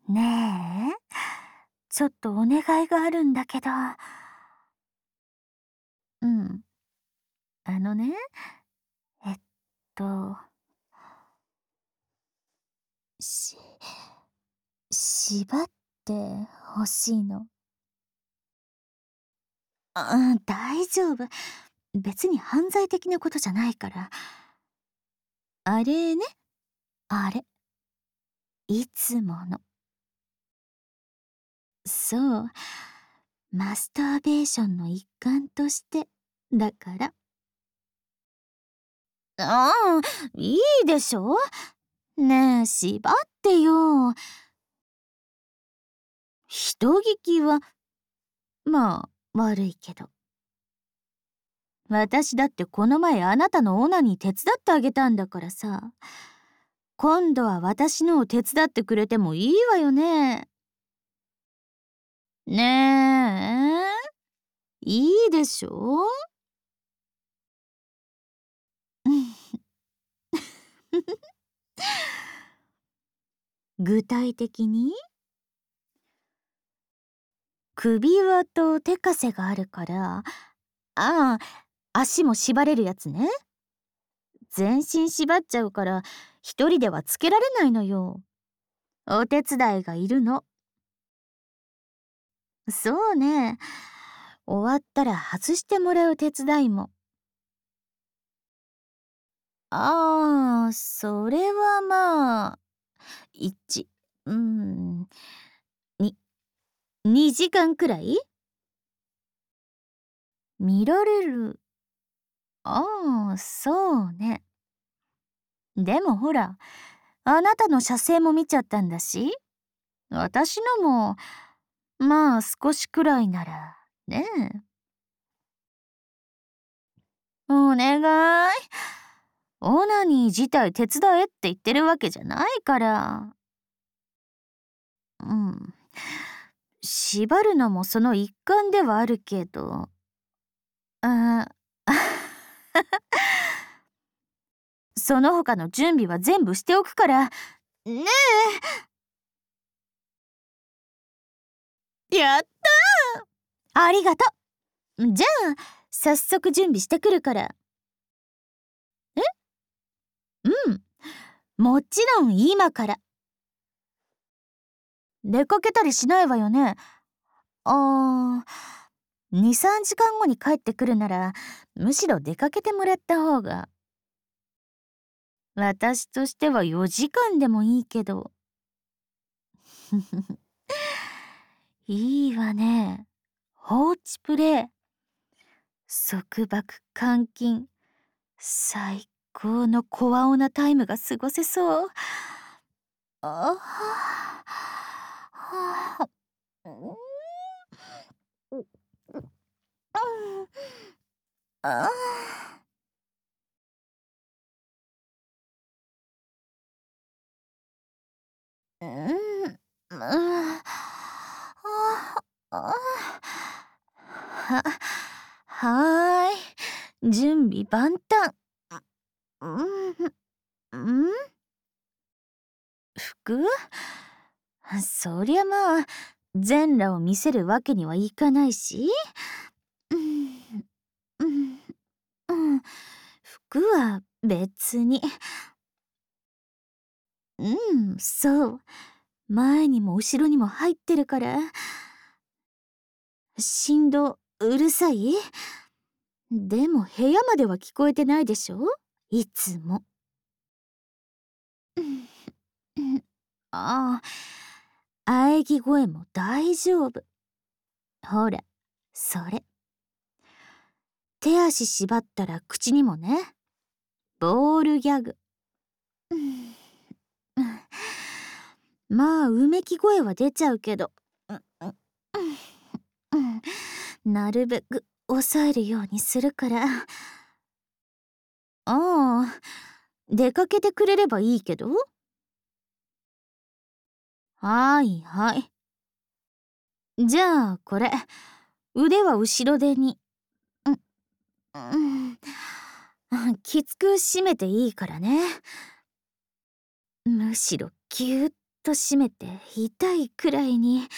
ねえ、ちょっとお願いがあるんだけど。うん。あのね、えっと、し、縛ってほしいの。大丈夫。別に犯罪的なことじゃないから。あれね、あれ。いつもの。そう。マスターベーションの一環として。だから。ああ、いいでしょ。ねえ、縛ってよ。人聞きは、まあ、悪いけど。私だってこの前あなたのオナに手伝ってあげたんだからさ。今度は私のを手伝ってくれてもいいわよね。ねえ、いいでしょ。具体的に首輪と手枷があるから、ああ、足も縛れるやつね。全身縛っちゃうから一人ではつけられないのよ。お手伝いがいるの。そうね。終わったら外してもらう手伝いも。ああ、それはまあ、1、うん、に、2時間くらい見られる。ああ、そうね。でもほら、あなたの写生も見ちゃったんだし、私のも、まあ少しくらいなら、ねえ。お願い。オナニー自体手伝えって言ってるわけじゃないから。うん。縛るのもその一環ではあるけど。あその他の準備は全部しておくから。ねえ。やった。ありがとう。じゃあ、早速準備してくるから。え、うん。もちろん今から。出かけたりしないわよね。2、3時間後に帰ってくるなら、むしろ出かけてもらった方が。私としては4時間でもいいけど。いいわね。放置プレイ。束縛監禁。最高のコアオナタイムが過ごせそう。ああ、うん、あうん、うん、ああ、はーい、準備万端。うん、うん、服？そりゃまあ、全裸を見せるわけにはいかないし。うん、うん、うん、服は別に。うん、そう。前にも後ろにも入ってるから。振動うるさい？でも部屋までは聞こえてないでしょ、いつも。うんうん、ああ、喘ぎ声も大丈夫。ほら、それ。手足縛ったら口にもね。ボールギャグ。うんうん、まあ、うめき声は出ちゃうけど。うんうんうん、なるべく抑えるようにするから。ああ、出かけてくれればいいけど。はいはい。じゃあこれ、腕は後ろ手に。うん、きつく締めていいからね。むしろぎゅーっと締めて痛いくらいに。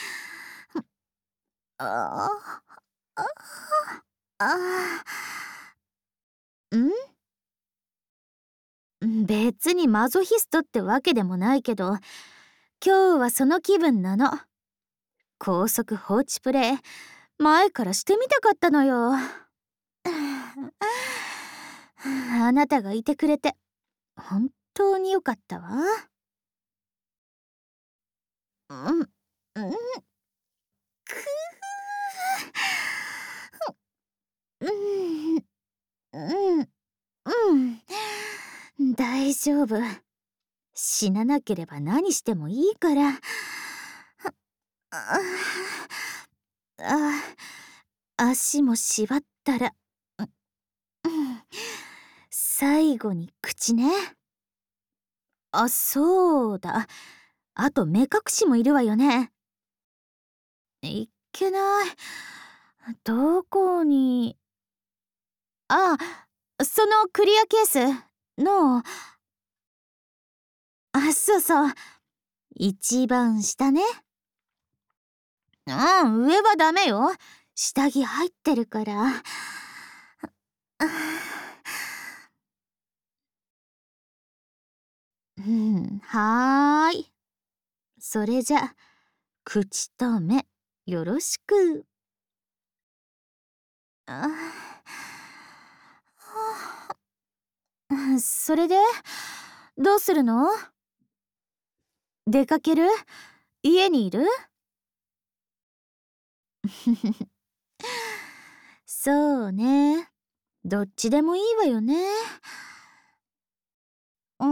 ああ、ああ、別にマゾヒストってわけでもないけど、今日はその気分なの。高速放置プレイ、前からしてみたかったのよ。あなたがいてくれて本当によかったわ。うん、うん、くうん、うん、うん、大丈夫。死ななければ何してもいいから。ああ、足も縛ったら、最後に口ね。あ、そうだ。あと目隠しもいるわよね。いけない。どこに。あ、そのクリアケースの。あ、そうそう。一番下ね。上はダメよ。下着入ってるから。はーい。それじゃ、口と目、よろしく。それで、どうするの？出かける？家にいる？そうね。どっちでもいいわよね。ん、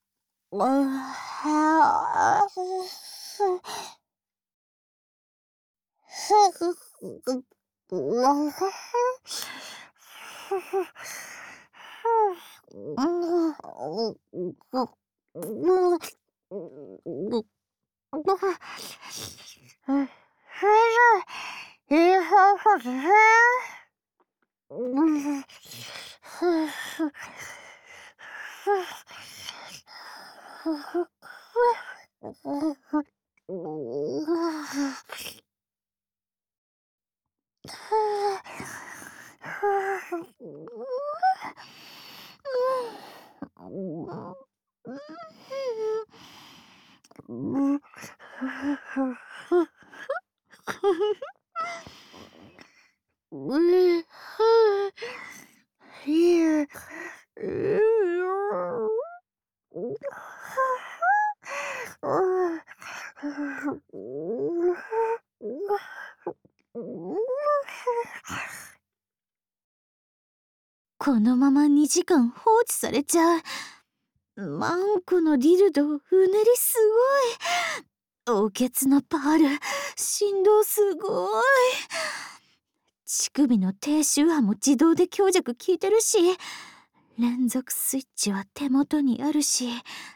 このまま2時間放置されちゃう。マンコのディルド、うねりすごい。おけつのパール、振動すごい。乳首の低周波も自動で強弱効いてるし、連続スイッチは手元にあるし。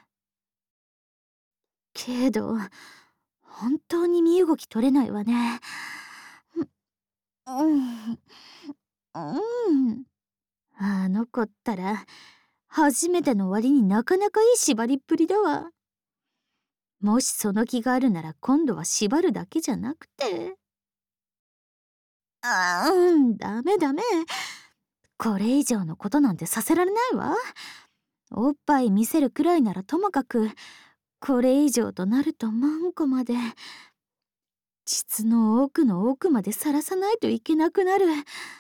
けど、本当に身動き取れないわね。うん、うん。あの子ったら、初めての割になかなかいい縛りっぷりだわ。もしその気があるなら今度は縛るだけじゃなくて。ダメダメ。これ以上のことなんてさせられないわ。おっぱい見せるくらいならともかく、これ以上となるとマンコまで、膣の奥の奥までさらさないといけなくなる。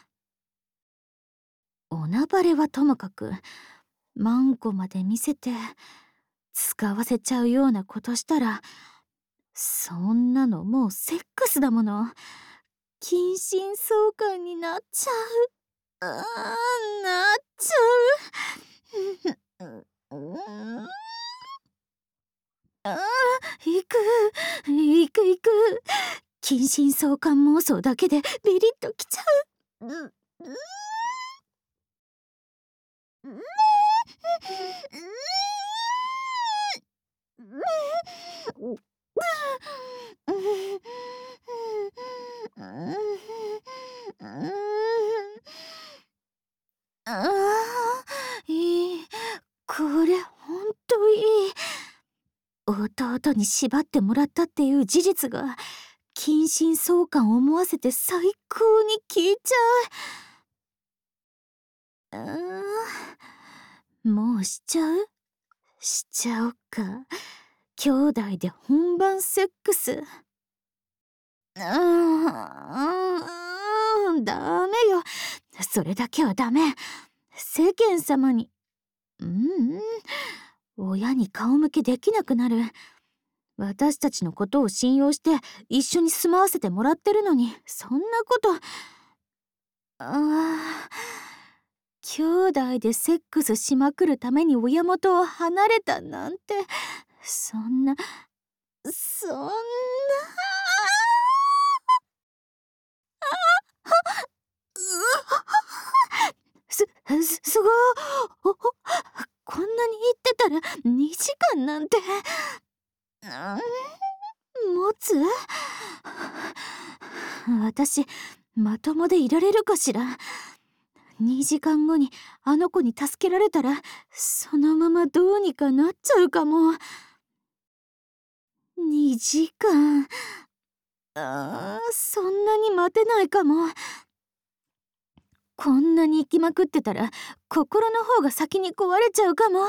おなばれはともかく、マンコまで見せて、使わせちゃうようなことしたら、そんなのもうセックスだもの。近親相関になっちゃう。なっちゃう。行く、行く行く。近親相関妄想だけでビリッときちゃう。いい。これほんといい。音弟に縛ってもらったっていう事実が近親相関を思わせて最高に効いちゃう。もうしちゃう？しちゃおっか。兄弟で本番セックス。ダメよ。それだけはダメ。世間様に。親に顔向けできなくなる。私たちのことを信用して一緒に住まわせてもらってるのに、そんなこと。兄弟でセックスしまくるために親元を離れたなんて、そんなすごい。こんなに言ってたら2時間なんて。持つ？私まともでいられるかしら。2時間後にあの子に助けられたらそのままどうにかなっちゃうかも。2時間。そんなに待てないかも。こんなに行きまくってたら心の方が先に壊れちゃうかも。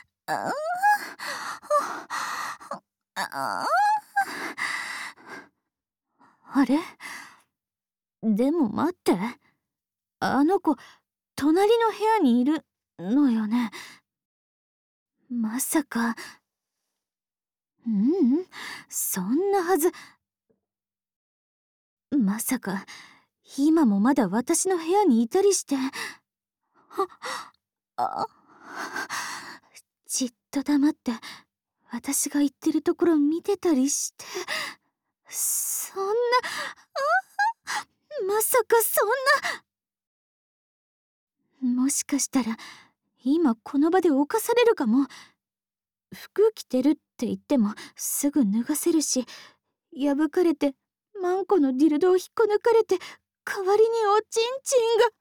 あれ？でも待って。あの子、隣の部屋にいるのよね。まさか。そんなはず。まさか今もまだ私の部屋にいたりして。じっと黙って私が言ってるところ見てたりして。そんな、まさかそんな。もしかしたら今この場で侵されるかも。服着てるって言ってもすぐ脱がせるし、破かれてマンコのディルドを引っこ抜かれて代わりにおちんちんが。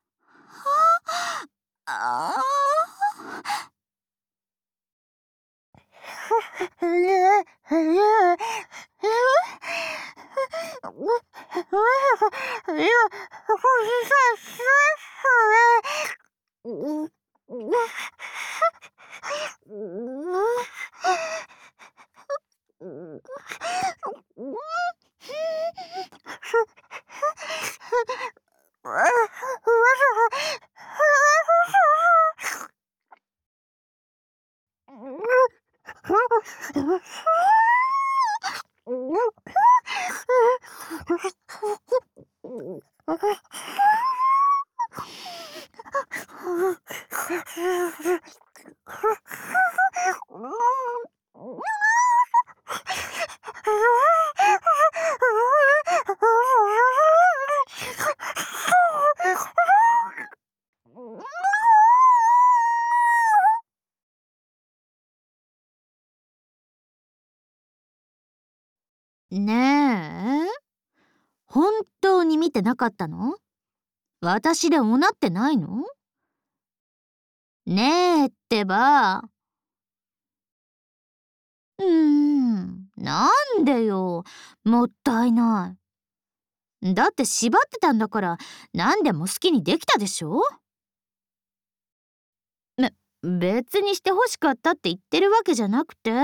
ねえ、本当に見てなかったの？私でおなってないの？ねえってば。なんでよ。もったいない。だって縛ってたんだから何でも好きにできたでしょ？別にして欲しかったって言ってるわけじゃなくて。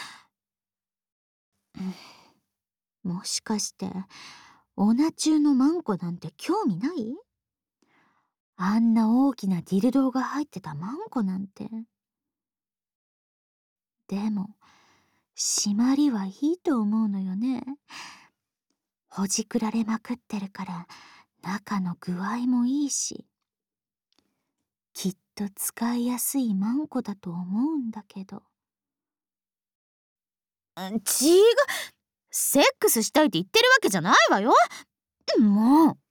もしかしてオナ中のマンコなんて興味ない？あんな大きなディルドーが入ってたマンコなんて。でも締まりはいいと思うのよね。ほじくられまくってるから中の具合もいいし、きっと使いやすいマンコだと思うんだけど。違う、セックスしたいって言ってるわけじゃないわよ。もう